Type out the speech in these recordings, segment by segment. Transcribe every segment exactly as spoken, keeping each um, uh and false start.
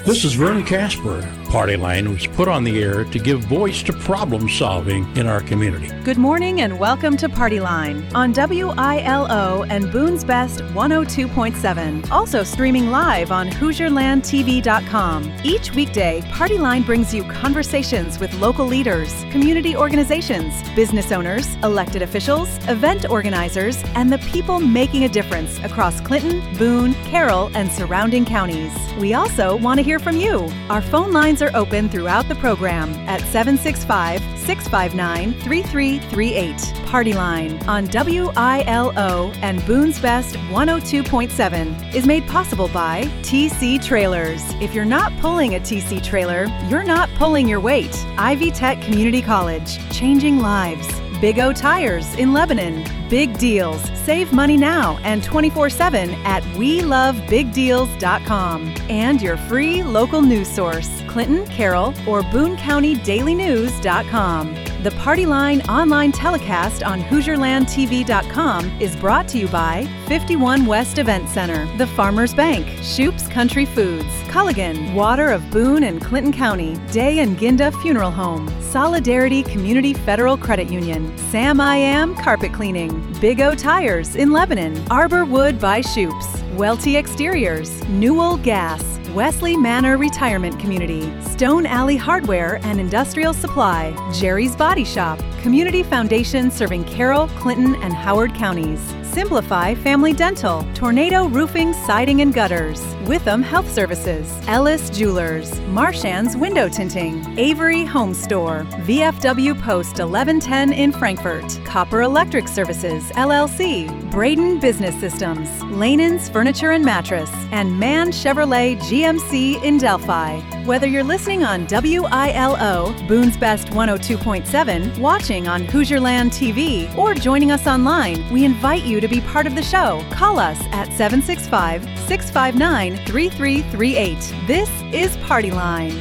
This is Vern Casper. Party Line was put on the air to give voice to problem solving in our community. Good morning and welcome to Party Line on W I L O and Boone's Best one oh two point seven. Also streaming live on Hoosier Land T V dot com. Each weekday, Party Line brings you conversations with local leaders, community organizations, business owners, elected officials, event organizers, and the people making a difference across Clinton, Boone, Carroll, and surrounding counties. We also want to hear from you. Our phone lines are open throughout the program at seven six five, six five nine, three three three eight. Party Line on W I L O and Boone's Best one oh two point seven is made possible by T C Trailers. If you're not pulling a T C trailer, you're not pulling your weight. Ivy Tech Community College, changing lives. Big O Tires in Lebanon. Big deals. Save money now and twenty-four seven at we love big deals dot com. And your free local news source, Clinton, Carroll, or Boone County Daily News dot com. The Party Line online telecast on Hoosier Land T V dot com is brought to you by fifty-one West Event Center, the Farmers Bank, Shoop's Country Foods, Culligan, Water of Boone and Clinton County, Day and Ginda Funeral Home, Solidarity Community Federal Credit Union, Sam I Am Carpet Cleaning, Big O Tires in Lebanon, Arbor Wood by Shoop's, Welty Exteriors, Newell Gas, Wesley Manor Retirement Community, Stone Alley Hardware and Industrial Supply, Jerry's Body Shop, Community Foundation serving Carroll, Clinton, and Howard counties, Simplify Family Dental, Tornado Roofing, Siding and Gutters, Witham Health Services, Ellis Jewelers, Marchand's Window Tinting, Avery Home Store, V F W Post eleven ten in Frankfort, Copper Electric Services, L L C, Braden Business Systems, Lanan's Furniture and Mattress, and Mann Chevrolet G M C in Delphi. Whether you're listening on W I L O, Boone's Best one oh two point seven, watching on Hoosier Land T V, or joining us online, we invite you to be part of the show. Call us at seven six five, six five nine, three three three eight. This is Party Line.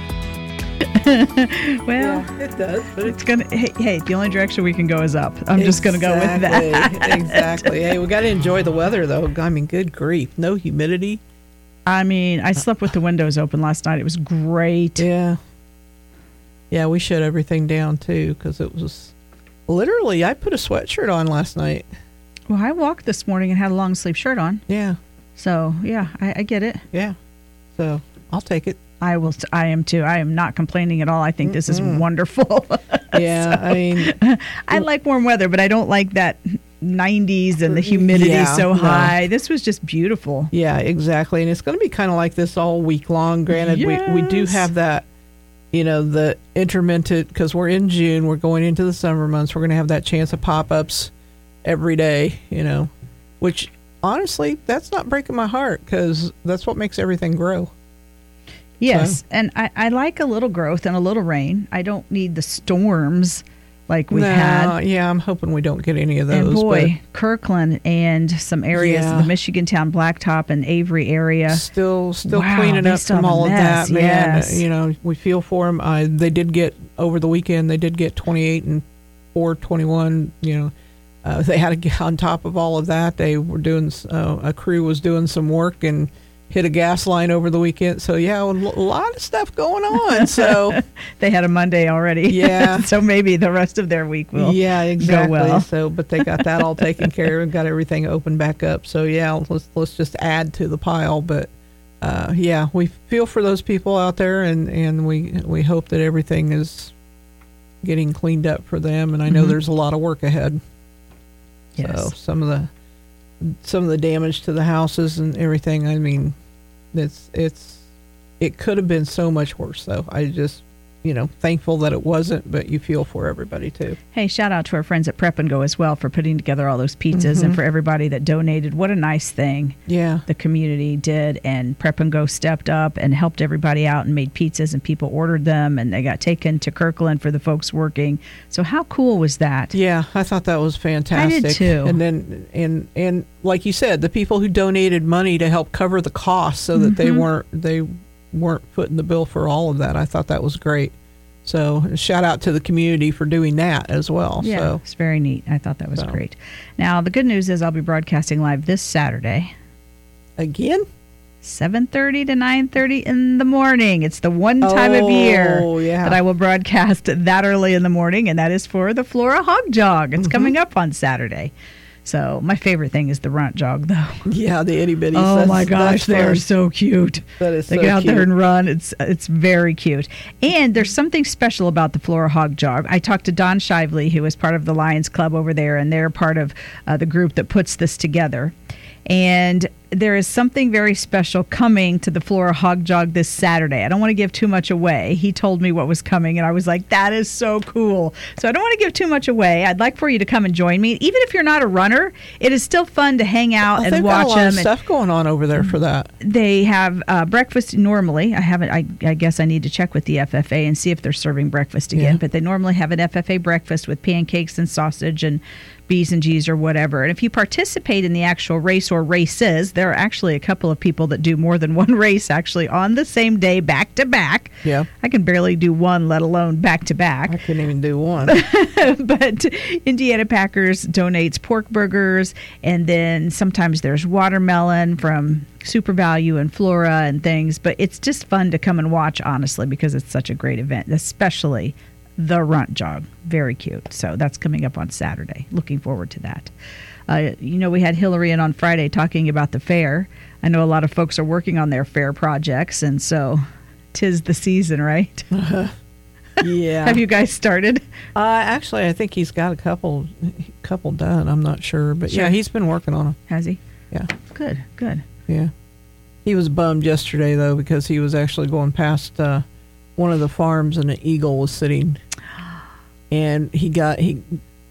Well, yeah, it does. But it's gonna. Hey, hey, the only direction we can go is up. I'm exactly, just gonna go with that. Exactly. Hey, we got to enjoy the weather, though. I mean, good grief, no humidity. I mean, I slept with the windows open last night. It was great. Yeah. Yeah, we shut everything down too because it was literally. I put a sweatshirt on last night. Well, I walked this morning and had a long sleeve shirt on. Yeah. So yeah, I, I get it. Yeah. So I'll take it. I will. I am too. I am not complaining at all. I think Mm-mm. this is wonderful. Yeah, so, I mean, I like warm weather, but I don't like that nineties and the humidity yeah, so high. No. This was just beautiful. Yeah, exactly. And it's going to be kind of like this all week long. Granted, yes. we we do have that, you know, the intermittent because we're in June. We're going into the summer months. We're going to have that chance of pop ups every day. You know, which honestly, that's not breaking my heart because that's what makes everything grow. Yes, so. and I, I like a little growth and a little rain. I don't need the storms like we no, had. Yeah, I'm hoping we don't get any of those. And boy, Kirkland and some areas yeah. of the Michigan Town Blacktop and Avery area. Still still wow, cleaning up from all of that, man. Yes. You know, we feel for them. Uh, they did get, over the weekend, they did get twenty-eight and four twenty-one, you know. Uh, they had to get on top of all of that. They were doing, uh, a crew was doing some work and hit a gas line over the weekend. So, yeah, a lot of stuff going on. So they had a Monday already. Yeah. So maybe the rest of their week will yeah, exactly. go well. So, but they got that all taken care of and got everything opened back up. So, yeah, let's let's just add to the pile. But, uh, yeah, we feel for those people out there, and, and we, we hope that everything is getting cleaned up for them. And I know mm-hmm. there's a lot of work ahead. Yes. So some of the some of the damage to the houses and everything, I mean, it's it's it could have been so much worse though. I just, you know, thankful that it wasn't, but you feel for everybody too. Hey, shout out to our friends at Prep and Go as well for putting together all those pizzas mm-hmm. and for everybody that donated. What a nice thing. Yeah. The community did, and Prep and Go stepped up and helped everybody out and made pizzas, and people ordered them and they got taken to Kirkland for the folks working. So how cool was that? Yeah, I thought that was fantastic. I did too. And then and and like you said, the people who donated money to help cover the costs so that mm-hmm. they weren't they weren't footing the bill for all of that. I thought that was great. So shout out to the community for doing that as well. Yeah, so. It's very neat. I thought that was so. great. Now, the good news is I'll be broadcasting live this Saturday. Again? seven thirty to nine thirty in the morning. It's the one time oh, of year yeah. that I will broadcast that early in the morning, and that is for the Flora Hog Jog. It's mm-hmm. coming up on Saturday. So my favorite thing is the runt jog, though. Yeah, the itty bitties. Oh that's, my gosh, they are so cute. That is they so get out cute. there and run. It's it's very cute. And there's something special about the Flora Hog Jog. I talked to Don Shively, who is part of the Lions Club over there, and they're part of uh, the group that puts this together. And there is something very special coming to the Flora Hog Jog this Saturday. I don't want to give too much away. He told me what was coming, and I was like, that is so cool. So I don't want to give too much away. I'd like for you to come and join me. Even if you're not a runner, it is still fun to hang out well, and watch got a lot them. Of stuff going on over there for that. They have uh, breakfast normally. I haven't. I, I guess I need to check with the F F A and see if they're serving breakfast again. Yeah. But they normally have an F F A breakfast with pancakes and sausage and B's and G's or whatever. And if you participate in the actual race or races, there are actually a couple of people that do more than one race actually on the same day, back to back. Yeah. I can barely do one, let alone back to back. I couldn't even do one. But Indiana Packers donates pork burgers, and then sometimes there's watermelon from Super Value and Flora and things. But it's just fun to come and watch, honestly, because it's such a great event, especially the Runt Jog. Very cute. So that's coming up on Saturday. Looking forward to that. Uh, you know, we had Hillary in on Friday talking about the fair. I know a lot of folks are working on their fair projects, and so 'tis the season, right? Uh, yeah. Have you guys started? Uh, actually, I think he's got a couple couple done. I'm not sure. But Sure. yeah, he's been working on them. Has he? Yeah. Good, good. Yeah. He was bummed yesterday, though, because he was actually going past uh, one of the farms and an eagle was sitting. And he got, he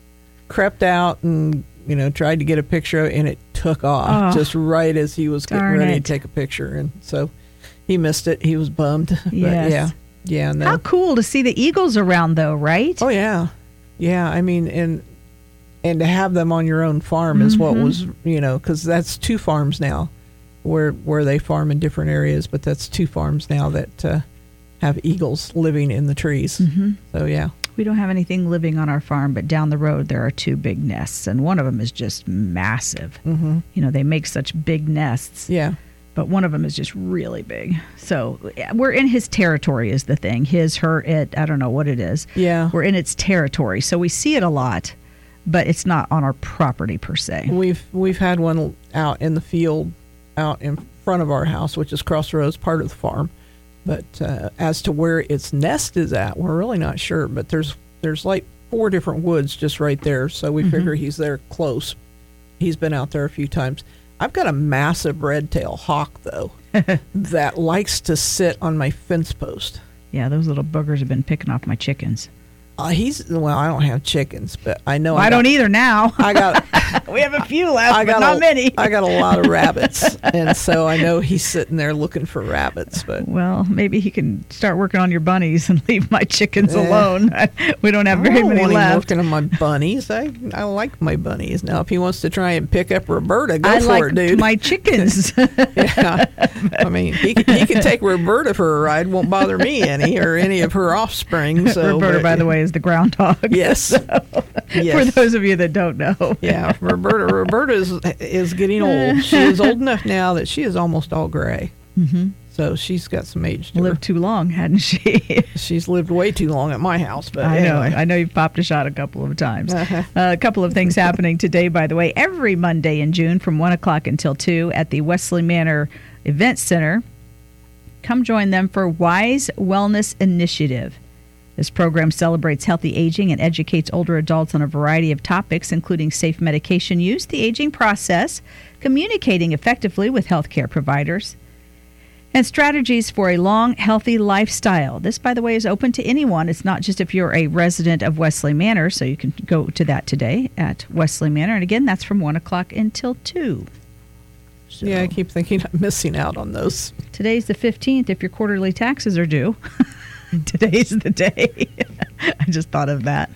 crept out and, you know, tried to get a picture of it, and it took off Oh, just right as he was getting darn ready it. to take a picture. And so he missed it. He was bummed. But Yes. yeah. Yeah. No. How cool to see the eagles around, though, right? Oh, yeah. Yeah. I mean, and and to have them on your own farm is what Mhm. was, you know, because that's two farms now where where they farm in different areas, but that's two farms now that uh, have eagles living in the trees. Mm-hmm. So, yeah. We don't have anything living on our farm, but down the road there are two big nests, and one of them is just massive. Mm-hmm. You know, they make such big nests, Yeah. but one of them is just really big. So yeah, we're in his territory is the thing. His, her, it, I don't know what it is. Yeah. We're in its territory, so we see it a lot, but it's not on our property per se. We've we've had one out in the field out in front of our house, which is Crossroads, part of the farm. But uh, as to where its nest is at, we're really not sure. But there's there's like four different woods just right there, so we Mhm. figure he's there close. He's been out there a few times. I've got a massive red-tailed hawk, though, that likes to sit on my fence post. Yeah, those little boogers have been picking off my chickens. Uh, he's well, I don't have chickens, but I know Well, I, got, don't either now. I got We have a few left, I got but not a, many. I got a lot of rabbits, and so I know he's sitting there looking for rabbits. But Well, maybe he can start working on your bunnies and leave my chickens Eh. alone. We don't have I very don't many want him left. working on my bunnies. I I like my bunnies. Now, if he wants to try and pick up Roberta, go I for like it, dude. my chickens. Yeah, I mean, he he can take Roberta for a ride. Won't bother me any or any of her offspring. So, Roberta, but- by the way, is the groundhog. Yes. Yes. For those of you that don't know. Yeah, Roberta. Roberta is is getting old. She is old enough now that she is almost all gray. Mm-hmm. So she's got some age to Lived too long, hadn't she? her. She's lived way too long at my house. But I know. anyway. I know you've popped a shot a couple of times. Uh-huh. Uh, a couple of things happening today, by the way. Every Monday in June from one o'clock until two at the Wesley Manor Event Center. Come join them for Wise Wellness Initiative. This program celebrates healthy aging and educates older adults on a variety of topics, including safe medication use, the aging process, communicating effectively with healthcare providers, and strategies for a long, healthy lifestyle. This, by the way, is open to anyone. It's not just if you're a resident of Wesley Manor, so you can go to that today at Wesley Manor. And again, that's from one o'clock until two. So Yeah, I keep thinking I'm missing out on those. today's the fifteenth if your quarterly taxes are due. Today's the day. I just thought of that.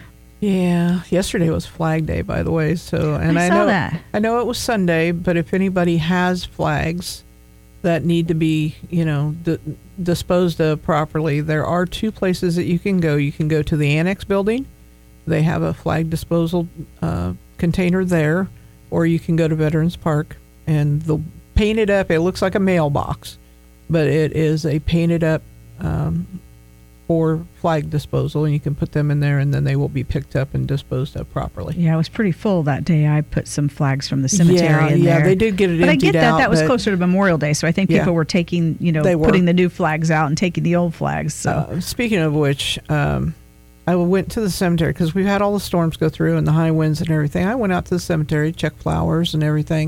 Yeah, yesterday was Flag Day, by the way. So, and I I, saw know that. I know it was Sunday, but if anybody has flags that need to be, you know, d- disposed of properly, there are two places that you can go. You can go to the Annex building; they have a flag disposal uh, container there, or you can go to Veterans Park, and the painted up. It looks like a mailbox, but it is a painted up um, for flag disposal, and you can put them in there, and then they will be picked up and disposed of properly. Yeah, it was pretty full that day. I put some flags from the cemetery yeah, in yeah, there. they did get it but emptied I get that. out, That was but- closer to Memorial Day, so I think Yeah. people were taking, you know, They were. putting the new flags out and taking the old flags. So Uh, speaking of which, um, I went to the cemetery because we've had all the storms go through and the high winds and everything. I went out to the cemetery, checked flowers and everything,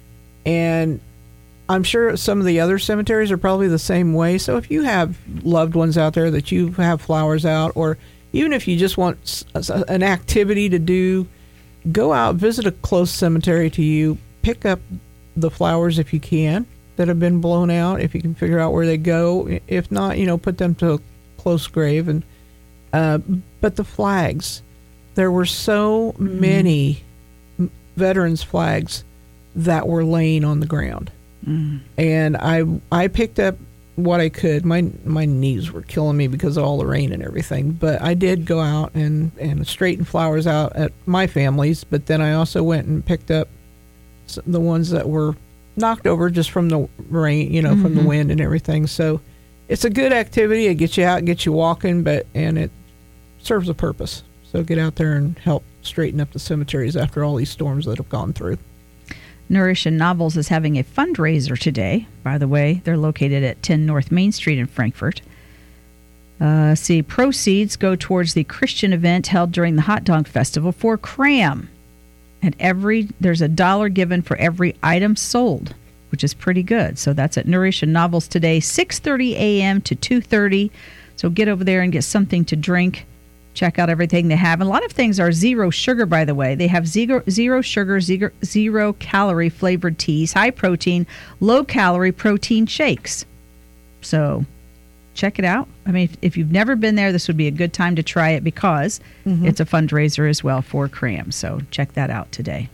and I'm sure some of the other cemeteries are probably the same way. So if you have loved ones out there that you have flowers out, or even if you just want s- an activity to do, go out, visit a close cemetery to you, pick up the flowers if you can that have been blown out, if you can figure out where they go. If not, you know, put them to a close grave. And uh, but the flags, there were so Mm-hmm. many veterans flags that were laying on the ground. mm. And I I picked up what I could. My my knees were killing me because of all the rain and everything. But I did go out and, and straighten flowers out at my family's. But then I also went and picked up s- the ones that were knocked over just from the rain, you know, from the wind and everything. So it's a good activity. It gets you out, gets you walking, but and it serves a purpose. So get out there and help straighten up the cemeteries after all these storms that have gone through. Nourish and Novels is having a fundraiser today. By the way, they're located at ten North Main Street in Frankfort. Uh, see, proceeds go towards the Christian event held during the Hot Dog Festival for Cram. And every there's a dollar given for every item sold, which is pretty good. So that's at Nourish and Novels today, six thirty a.m. to two thirty. So get over there and get something to drink. Check out everything they have. And a lot of things are zero sugar, by the way. They have zero, zero sugar, zero, zero calorie flavored teas, high protein, low calorie protein shakes. So check it out. I mean, if, if you've never been there, this would be a good time to try it because it's a fundraiser as well for Cram. So check that out today.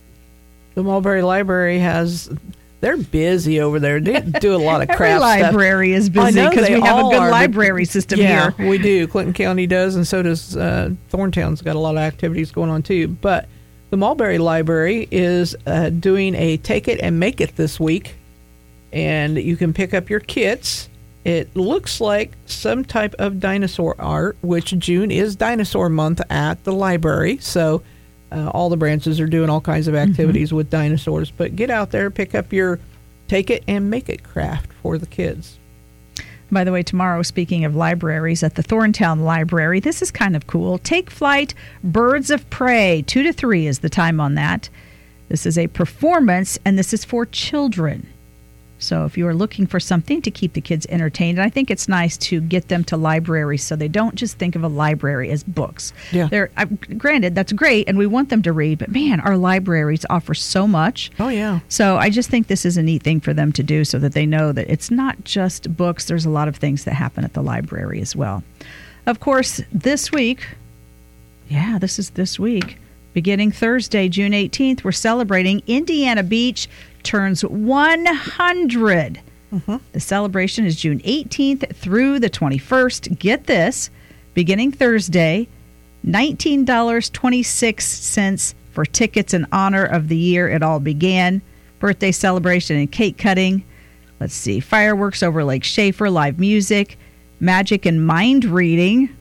The Mulberry Library has, they're busy over there. They do a lot of Every craft stuff. library is I busy know because they we have a all good are, but- library system yeah, here. we do. Clinton County does, and so does uh, Thorntown's got a lot of activities going on too. But the Mulberry Library is uh, doing a Take It and Make It this week, and you can pick up your kits. It looks like some type of dinosaur art, which June is Dinosaur Month at the library. So uh, all the branches are doing all kinds of activities Mm-hmm. with dinosaurs. But get out there, pick up your Take It and Make It craft for the kids. By the way, tomorrow, speaking of libraries, at the Thorntown Library, this is kind of cool. Take Flight, Birds of Prey, two to three is the time on that. This is a performance, and this is for children. So if you are looking for something to keep the kids entertained, and I think it's nice to get them to libraries so they don't just think of a library as books. Yeah. They're, uh, granted, that's great, and we want them to read, but man, our libraries offer so much. Oh, yeah. So I just think this is a neat thing for them to do so that they know that it's not just books. There's a lot of things that happen at the library as well. Of course, this week, yeah, this is this week, beginning Thursday, June eighteenth, we're celebrating Indiana Beach turns one hundred. Mm-hmm. The celebration is June eighteenth through the twenty-first. Get this, beginning Thursday, nineteen dollars and twenty-six cents for tickets in honor of the year it all began. Birthday celebration and cake cutting. Let's see, fireworks over Lake Schaefer, live music, magic and mind reading.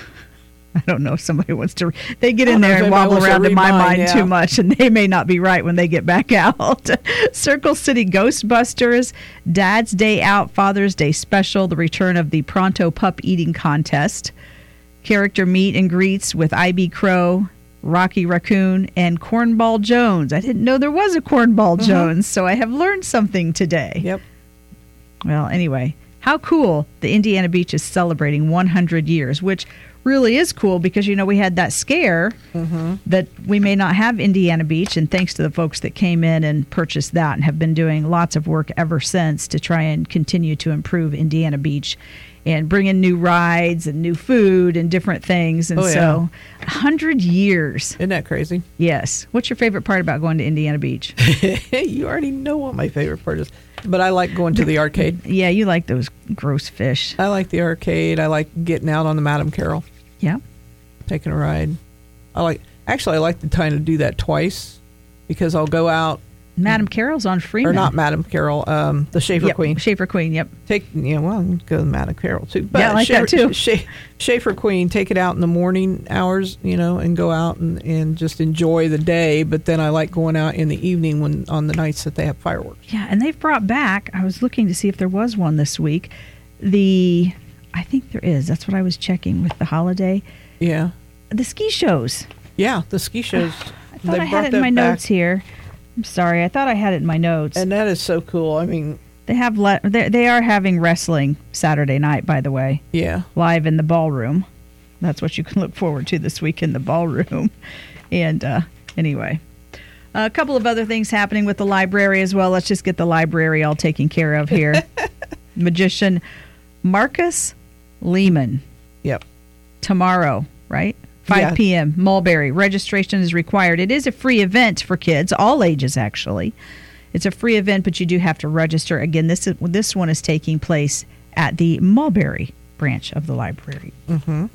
I don't know if somebody wants to. They get in I don't know there if and anybody wobble wants to around in read my mine, mind yeah. too much, and they may not be right when they get back out. Circle City Ghostbusters, Dad's Day Out, Father's Day Special, the return of the Pronto Pup Eating Contest, character meet and greets with I B Crow, Rocky Raccoon, and Cornball Jones. I didn't know there was a Cornball Jones, so I have learned something today. Yep. Well, anyway, how cool the Indiana Beach is celebrating one hundred years, which really is cool because, you know, we had that scare that we may not have Indiana Beach, and thanks to the folks that came in and purchased that and have been doing lots of work ever since to try and continue to improve Indiana Beach and bring in new rides and new food and different things. And Oh, yeah. so, one hundred years. Isn't that crazy? Yes. What's your favorite part about going to Indiana Beach? Hey, you already know what my favorite part is. But I like going to the arcade. Yeah, you like those gross fish. I like the arcade. I like getting out on the Madame Carroll, Yeah. taking a ride. I like actually I like to kind of do that twice because I'll go out Madam Carroll's on Freeman. Or not Madam Carroll, um, the Schaefer yep, Queen. Schaefer Queen, yep. Take, yeah, well, go to Madam Carroll too. But yeah, I like Schaefer, that too. Scha- Schaefer Queen, take it out in the morning hours, you know, and go out and, and just enjoy the day. But then I like going out in the evening when on the nights that they have fireworks. Yeah, and they've brought back, I was looking to see if there was one this week, the, I think there is. That's what I was checking with the holiday. Yeah. The ski shows. Yeah, the ski shows. I thought I had it in my back. notes here. I'm sorry. I thought I had it in my notes. And that is so cool. I mean, they have le- they they are having wrestling Saturday night, by the way. Yeah. Live in the ballroom. That's what you can look forward to this week in the ballroom. And uh, anyway, a couple of other things happening with the library as well. Let's just get the library all taken care of here. Magician Marcus Lehman. Yep. Tomorrow, right? five Yeah. p.m. Mulberry. Registration is required. It is a free event for kids, all ages actually. It's a free event, but you do have to register. Again, this is this one is taking place at the Mulberry branch of the library. Mm-hmm.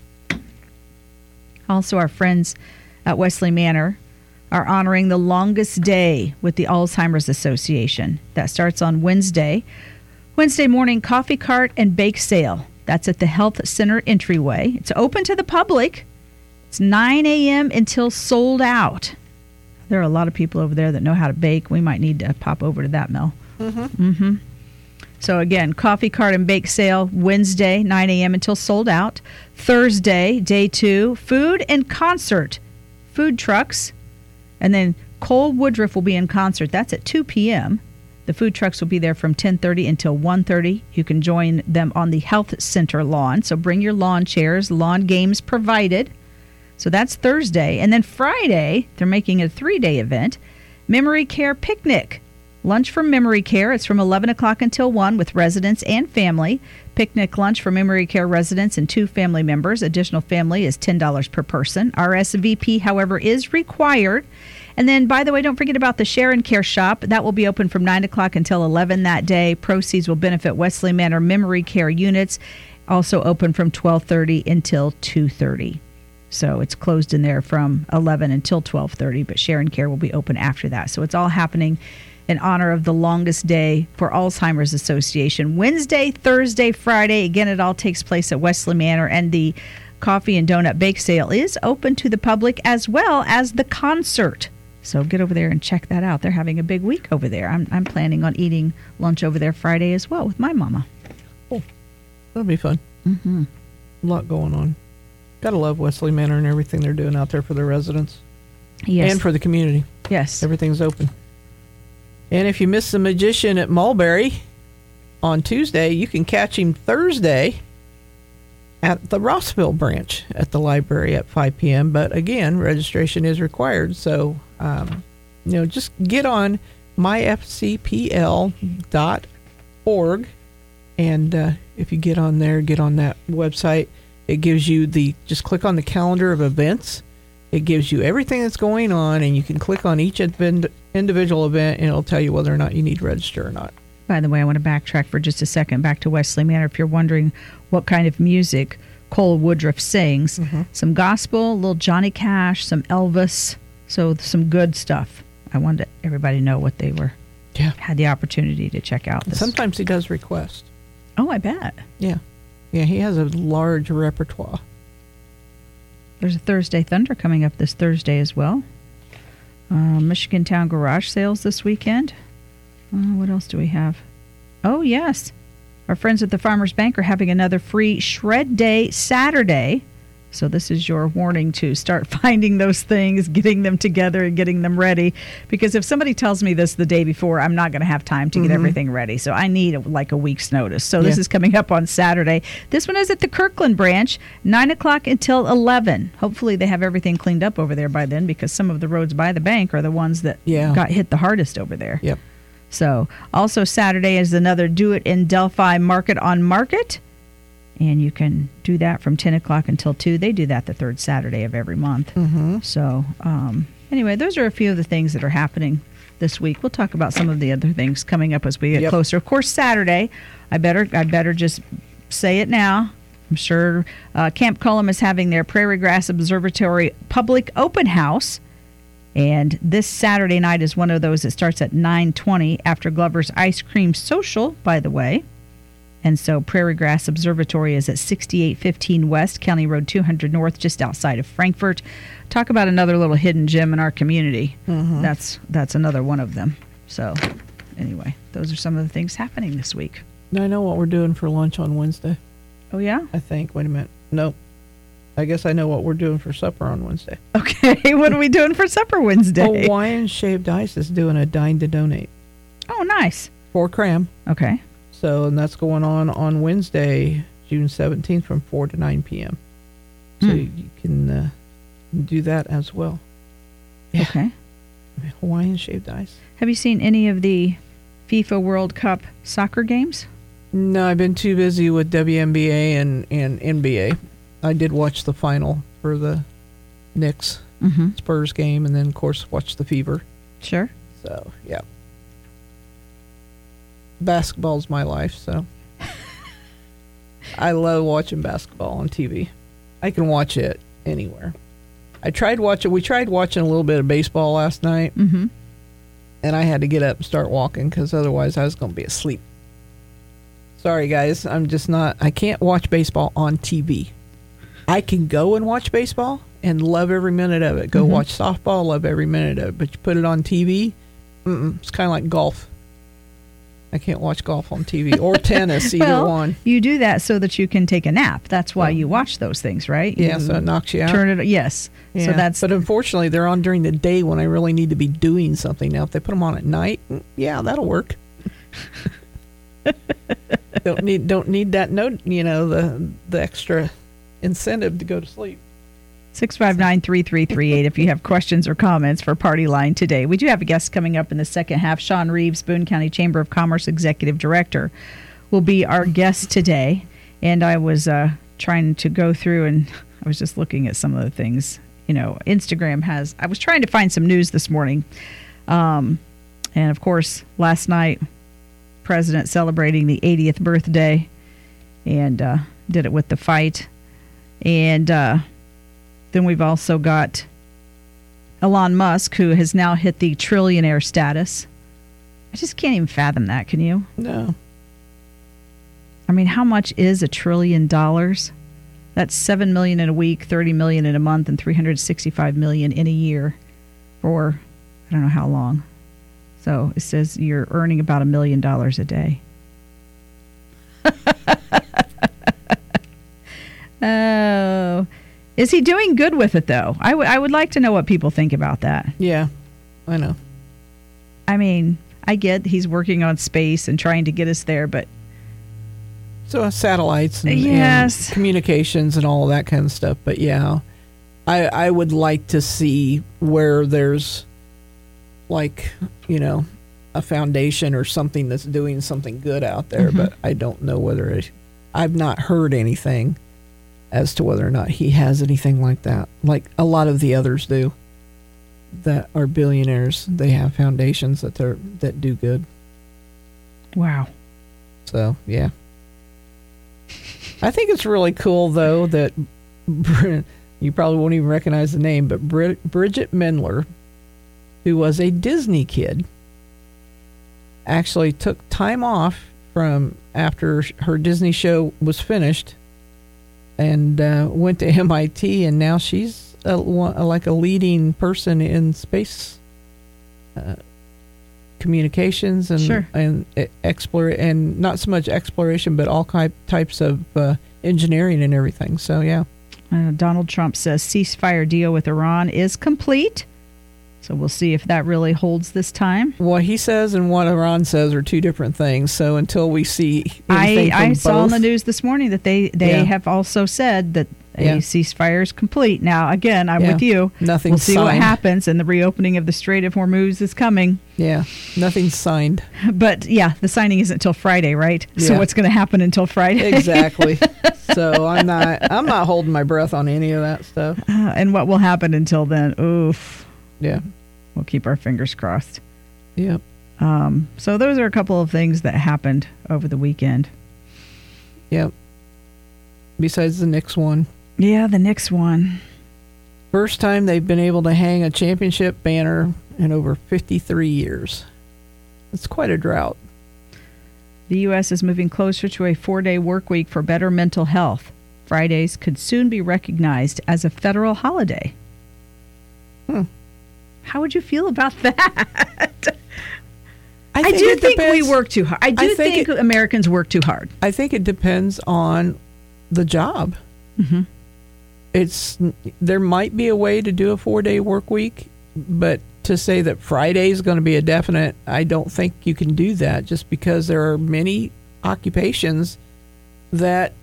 Also, our friends at Wesley Manor are honoring the longest day with the Alzheimer's Association. That starts on Wednesday. Wednesday morning coffee cart and bake sale. That's at the Health Center entryway. It's open to the public. It's nine a.m. until sold out. There are a lot of people over there that know how to bake. We might need to pop over to that, Mel. Mm-hmm. Mm-hmm. So again, coffee cart and bake sale Wednesday, nine a.m. until sold out. Thursday, day two, food and concert. Food trucks. And then Cole Woodruff will be in concert. That's at two p.m. The food trucks will be there from ten thirty until one thirty. You can join them on the Health Center lawn. So bring your lawn chairs, lawn games provided. So that's Thursday. And then Friday, they're making a three-day event, Memory Care Picnic. Lunch from Memory Care. It's from eleven o'clock until one with residents and family. Picnic lunch for Memory Care residents and two family members. Additional family is ten dollars per person. R S V P, however, is required. And then, by the way, don't forget about the Sharon Care Shop. That will be open from nine o'clock until eleven that day. Proceeds will benefit Wesley Manor Memory Care units. Also open from twelve thirty until two thirty. So it's closed in there from eleven until twelve thirty, but Sharon Care will be open after that. So it's all happening in honor of the longest day for Alzheimer's Association. Wednesday, Thursday, Friday. Again, it all takes place at Wesley Manor, and the coffee and donut bake sale is open to the public as well as the concert. So get over there and check that out. They're having a big week over there. I'm I'm planning on eating lunch over there Friday as well with my mama. Oh, that'll be fun. Mm-hmm. A lot going on. Gotta love Wesley Manor and everything they're doing out there for their residents. Yes. And for the community. Yes. Everything's open. And if you miss the magician at Mulberry on Tuesday, you can catch him Thursday at the Rossville branch at the library at five p.m. But again, registration is required. So, um, you know, just get on my f c p l dot org. And uh, if you get on there, get on that website, it gives you the, just click on the calendar of events. It gives you everything that's going on, and you can click on each event, individual event, and it'll tell you whether or not you need to register or not. By the way, I want to backtrack for just a second back to Wesley Manor. If you're wondering what kind of music Cole Woodruff sings, Mm-hmm. some gospel, a little Johnny Cash, some Elvis, so some good stuff. I wanted everybody to know what they were, Yeah. had the opportunity to check out. This. Sometimes he does request. Oh, I bet. Yeah. Yeah, he has a large repertoire. There's a Thursday Thunder coming up this Thursday as well. Uh, Michigan Town Garage Sales this weekend. Uh, what else do we have? Oh, yes. Our friends at the Farmers Bank are having another free Shred Day Saturday. So this is your warning to start finding those things, getting them together and getting them ready. Because if somebody tells me this the day before, I'm not going to have time to get Mm-hmm. everything ready. So I need a, like a week's notice. So this Yeah. is coming up on Saturday. This one is at the Kirkland branch, nine o'clock until eleven. Hopefully they have everything cleaned up over there by then, because some of the roads by the bank are the ones that Yeah. got hit the hardest over there. Yep. So also Saturday is another Do It in Delphi Market on Market. And you can do that from ten o'clock until two. They do that the third Saturday of every month. Mm-hmm. So um, anyway, those are a few of the things that are happening this week. We'll talk about some of the other things coming up as we get Yep. closer. Of course, Saturday, I better I better just say it now. I'm sure uh, Camp Cullum is having their Prairie Grass Observatory public open house. And this Saturday night is one of those that starts at nine twenty after Glover's Ice Cream Social, by the way. And so Prairie Grass Observatory is at sixty-eight fifteen West, County Road two hundred North, just outside of Frankfort. Talk about another little hidden gem in our community. Mm-hmm. That's that's another one of them. So anyway, those are some of the things happening this week. I know what we're doing for lunch on Wednesday. Oh, yeah? I think. Wait a minute. Nope. I guess I know what we're doing for supper on Wednesday. Okay. What are we doing for supper Wednesday? Hawaiian Shaved Ice is doing a dine to donate. Oh, nice. For Cram. Okay. So, and that's going on on Wednesday, June seventeenth from four to nine p.m. So mm. you can uh, do that as well. Yeah. Okay. Hawaiian Shaved Ice. Have you seen any of the FIFA World Cup soccer games? No, I've been too busy with W N B A and, and N B A. I did watch the final for the Knicks mm-hmm. Spurs game, and then, of course, watch the Fever. Sure. So, yeah. Basketball's my life, so I love watching basketball on T V. I can watch it anywhere. I tried watching, we tried watching a little bit of baseball last night, mm-hmm. and I had to get up and start walking because otherwise I was going to be asleep. Sorry, guys. I'm just not, I can't watch baseball on T V. I can go and watch baseball and love every minute of it. Go mm-hmm. watch softball, love every minute of it. But you put it on T V, mm-mm, it's kind of like golf. I can't watch golf on T V or tennis, either well, one. You do that so that you can take a nap. That's why you watch those things, right? Yeah, you so it knocks you out. Turn it, yes. Yeah. So that's. But unfortunately, they're on during the day when I really need to be doing something. Now, if they put them on at night, yeah, that'll work. don't need don't need that note. You know, the the extra incentive to go to sleep. six five nine, three three three eight if you have questions or comments for Party Line today. We do have a guest coming up in the second half. Sean Reeves, Boone County Chamber of Commerce Executive Director, will be our guest today. And I was uh, trying to go through, and I was just looking at some of the things. You know, Instagram has, I was trying to find some news this morning. Um, and, of course, last night, President celebrating the eightieth birthday and uh, did it with the fight. And uh, then we've also got Elon Musk, who has now hit the trillionaire status. I just can't even fathom that, can you? No. I mean, how much is a trillion dollars? That's seven million dollars in a week, thirty million dollars in a month, and three hundred sixty-five million dollars in a year for I don't know how long. So it says you're earning about a million dollars a day. Oh, is he doing good with it, though? I, w- I would like to know what people think about that. Yeah, I know. I mean, I get he's working on space and trying to get us there, but... So uh, satellites and, yes. and communications and all of that kind of stuff. But, yeah, I, I would like to see where there's, like, you know, a foundation or something that's doing something good out there. Mm-hmm. But I don't know whether it... I've not heard anything as to whether or not he has anything like that, like a lot of the others do that are billionaires. They have foundations that they're that do good. Wow. So, yeah. I think it's really cool, though, that you probably won't even recognize the name, but Brid- Bridget Mendler, who was a Disney kid, actually took time off from after her Disney show was finished and uh, went to M I T, and now she's a, like a leading person in space uh, communications and sure. and explore and not so much exploration, but all type, types of uh, engineering and everything. So yeah, uh, Donald Trump says ceasefire deal with Iran is complete. So we'll see if that really holds this time. What he says and what Iran says are two different things. So until we see I, I from saw both, on the news this morning that they, they yeah. have also said that a yeah. ceasefire is complete. Now, again, I'm yeah. with you. Nothing's We'll see signed. what happens, and the reopening of the Strait of Hormuz is coming. Yeah, nothing's signed. But, yeah, the signing isn't until Friday, right? Yeah. So what's going to happen until Friday? Exactly. So I'm not I'm not holding my breath on any of that stuff. Uh, and what will happen until then? Oof. Yeah. We'll keep our fingers crossed. Yep. Um, so those are a couple of things that happened over the weekend. Yep. Besides the Knicks one. Yeah, the Knicks one. First time they've been able to hang a championship banner in over fifty-three years. It's quite a drought. The U S is moving closer to a four-day work week for better mental health. Fridays could soon be recognized as a federal holiday. Hmm. How would you feel about that? I, I think do it think depends. we work too hard. I do I think, think it- Americans work too hard. I think it depends on the job. Mm-hmm. It's there might be a way to do a four-day work week, but to say that Friday is going to be a definite, I don't think you can do that, just because there are many occupations that,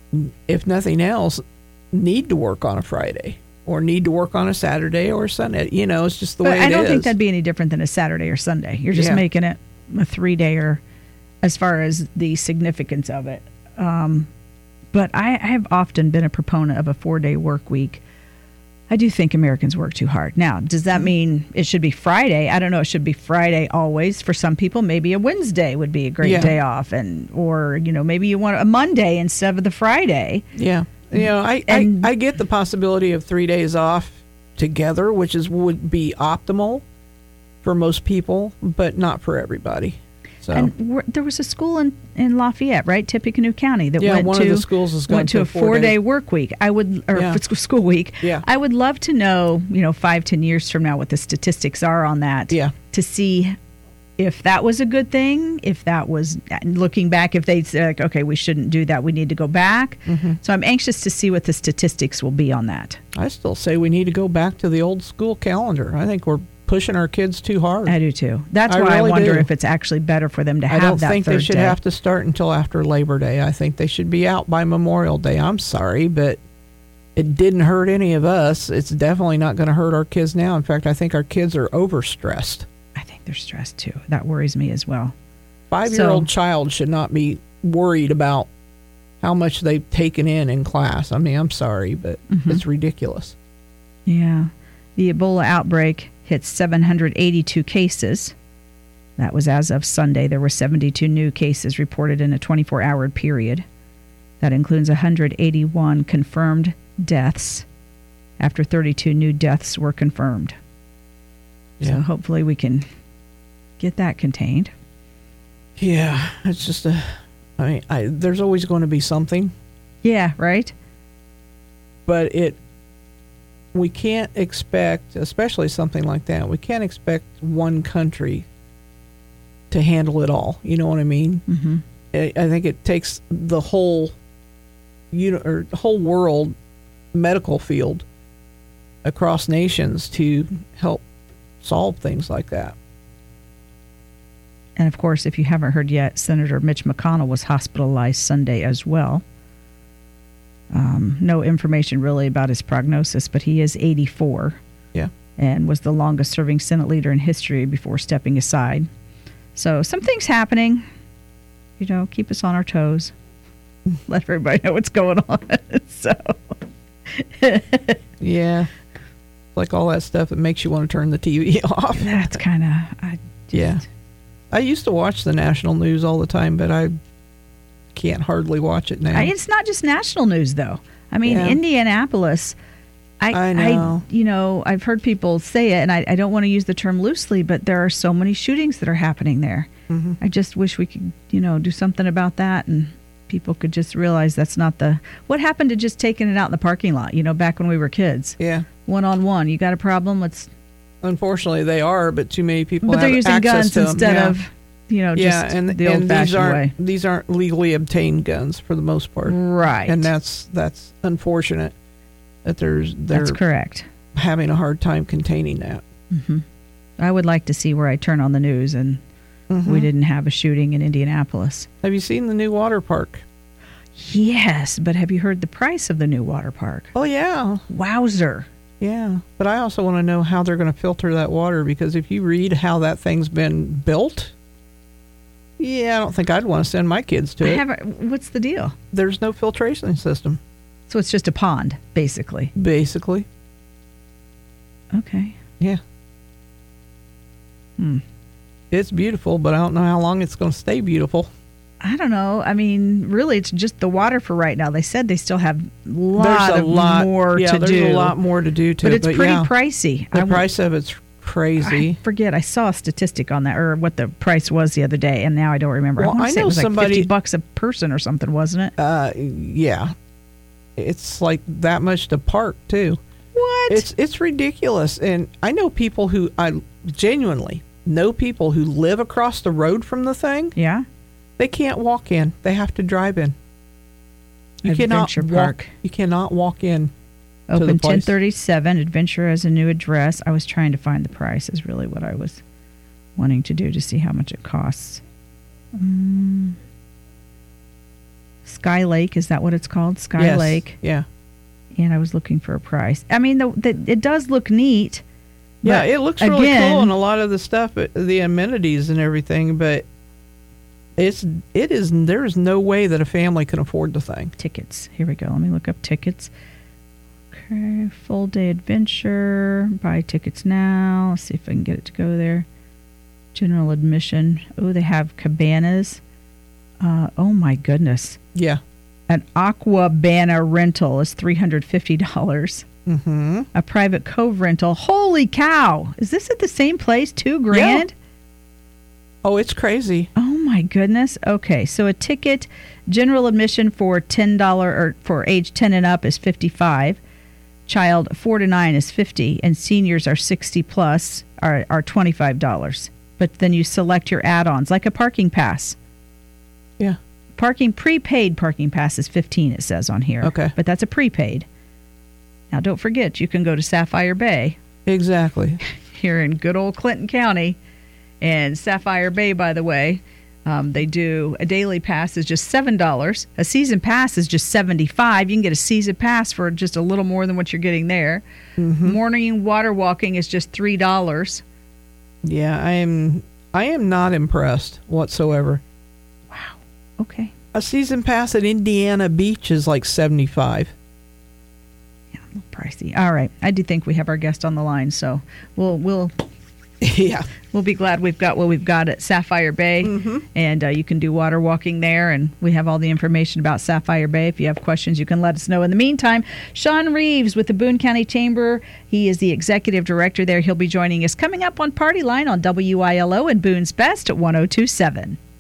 if nothing else, need to work on a Friday or need to work on a Saturday or Sunday. You know, it's just the But way it is. I don't think that'd be any different than a Saturday or Sunday. You're just Yeah. making it a three-dayer as far as the significance of it. Um, but I, I have often been a proponent of a four-day work week. I do think Americans work too hard. Now, does that mean it should be Friday? I don't know. It should be Friday always. For some people, maybe a Wednesday would be a great Yeah. day off, and or you know maybe you want a Monday instead of the Friday. Yeah. You know, I, And- I, I get the possibility of three days off together, which is would be optimal for most people, but not for everybody. So And we're, there was a school in, in Lafayette, right, Tippecanoe County, that yeah, went one to of the schools has gone went to a four-day- four-day work week. I would or Yeah. f- school week. Yeah. I would love to know, you know, five, ten years from now, what the statistics are on that. Yeah. To see if that was a good thing, if that was looking back, if they said, like, okay, we shouldn't do that, we need to go back. Mm-hmm. So I'm anxious to see what the statistics will be on that. I still say we need to go back to the old school calendar. I think we're pushing our kids too hard. I do too. That's I why really I wonder do. if it's actually better for them to I have don't that think third they should day. have to start until after Labor Day. I think they should be out by Memorial Day. I'm sorry, but it didn't hurt any of us. It's definitely not going to hurt our kids now. In fact, I think our kids are overstressed. I think they're stressed too. That worries me as well. Five-year-old So- child should not be worried about how much they've taken in in class. I mean, I'm sorry, but Mhm. it's ridiculous. Yeah. The Ebola outbreak hit seven hundred eighty-two cases. That was as of Sunday. There were seventy-two new cases reported in a twenty-four hour period. That includes one hundred eighty-one confirmed deaths after thirty-two new deaths were confirmed. So Yeah. hopefully we can get that contained. Yeah, it's just a. I mean, I, there's always going to be something, Yeah, right? but it. We can't expect, especially something like that. We can't expect one country to handle it all. You know what I mean? Mm-hmm. I, I think it takes the whole, you know, or whole world medical field across nations to help solve things like that. And of course, if you haven't heard yet, Senator Mitch McConnell was hospitalized Sunday as well. Um, no information really about his prognosis, but he is eighty-four. Yeah. And was the longest serving Senate leader in history before stepping aside. So some things happening. You know, keep us on our toes. Let everybody know what's going on. So Yeah. Like all that stuff that makes you want to turn the T V off. that's kind of I just, Yeah. I used to watch the national news all the time, but I can't hardly watch it now. I, it's not just national news, though. I mean, Yeah. Indianapolis. I, I know. you know, I've heard people say it, and I, I don't want to use the term loosely, but there are so many shootings that are happening there. Mm-hmm. I just wish we could, you know, do something about that, and people could just realize that's not the. What happened to just taking it out in the parking lot? You know, back when we were kids, Yeah. one on one. You got a problem? Let's. Unfortunately, they are, but too many people But have they're using access guns to them. instead Yeah. of, you know, yeah, just and, the and these old-fashioned aren't way. these aren't legally obtained guns for the most part, Right. and that's that's unfortunate that there's they're That's correct. having a hard time containing that. hmm I would like to see where I turn on the news and Mhm. we didn't have a shooting in Indianapolis. Have you seen the new water park? Yes, but have you heard the price of the new water park? Oh yeah, Wowzer. yeah. But I also want to know how they're going to filter that water, because if you read how that thing's been built, yeah, I don't think I'd want to send my kids to I it. haven't, what's the deal? There's no filtration system, So it's just a pond, basically. basically. Okay. Yeah. Hmm. It's beautiful, but I don't know how long it's going to stay beautiful. I don't know. I mean, really, it's just the water for right now. They said they still have a lot there's a of lot more yeah, to there's do. a lot more to do to but it. it's but pretty yeah, pricey. The I, price of it's crazy. I forget. I saw a statistic on that, or what the price was the other day, and now I don't remember. Well, I, wanna I say know it was somebody- like fifty bucks a person or something, wasn't it? Uh, yeah, it's like that much to park too. What? It's it's ridiculous, and I know people who I genuinely know people who live across the road from the thing. Yeah. They can't walk in; they have to drive in. You cannot Adventure walk. Park. You cannot walk in. to the Open place. ten thirty-seven. Adventure has a new address. I was trying to find the price. Is really what I was wanting to do to see how much it costs. Um, Sky Lake, is that what it's called? Sky Yes. Lake. Yeah. And I was looking for a price. I mean, the, the, it does look neat. Yeah, but it looks really again, cool and a lot of the stuff, uh, the amenities and everything, but it's it is there is no way that a family can afford the thing. Tickets. Here we go. Let me look up tickets. Okay, full day adventure. Buy tickets now. Let's see if I can get it to go there. General admission. Oh, they have cabanas. Uh, oh my goodness. Yeah. An Aquabana rental is three hundred fifty dollars. Mm-hmm. A private cove rental. Holy cow. Is this at the same place? Two grand? Oh, it's crazy. Oh my goodness. Okay, so a ticket, general admission for ten dollars or for age ten and up is fifty-five. Child four to nine is fifty, and seniors are sixty plus are are twenty-five dollars. But then you select your add-ons like a parking pass. Yeah. Parking prepaid parking pass is fifteen, it says on here. Okay. But that's a prepaid. Now don't forget, you can go to Sapphire Bay Exactly. here in good old Clinton County. And Sapphire Bay, by the way, um, they do a daily pass is just seven dollars. A season pass is just seventy-five dollars. You can get a season pass for just a little more than what you're getting there. Mm-hmm. Morning water walking is just three dollars. Yeah, I am I am not impressed whatsoever. Okay. A season pass at Indiana Beach is like seventy-five. Yeah, a little pricey. All right. I do think we have our guest on the line, so we'll we'll Yeah. we'll be glad we've got what we've got at Sapphire Bay, Mm-hmm. and uh, you can do water walking there, and we have all the information about Sapphire Bay. If you have questions, you can let us know. In the meantime, Sean Reeves with the Boone County Chamber, he is the executive director there. He'll be joining us coming up on Party Line on W I L O and Boone's Best at one oh two point seven.